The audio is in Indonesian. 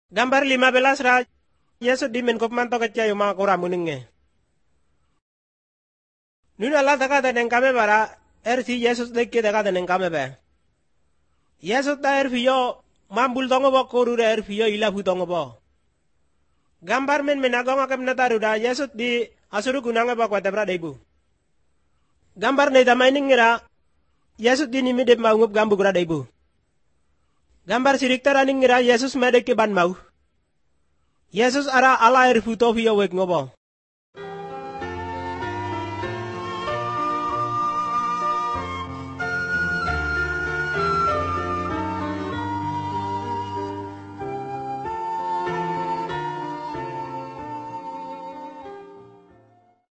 Gambar 15 ra Yesus di menkop manto kecaya mga kuramuninge. Nuna la takata neng kame bara si Yesus lekke takata neng kame be. Yesus ta fiyo mambul tongo bo korure fiyo ilafu tongo bo. Gambar men menagong akam nataruda Yesus di asuru kunanga ba kwa tebra debu. Gambar ne tamaining ngira Yesus di nimi de maungup gambu kura debu. Gambar sirikta raning ngira Yesus medeke ban mau. Yesus ara ala fiyo wek ngobo.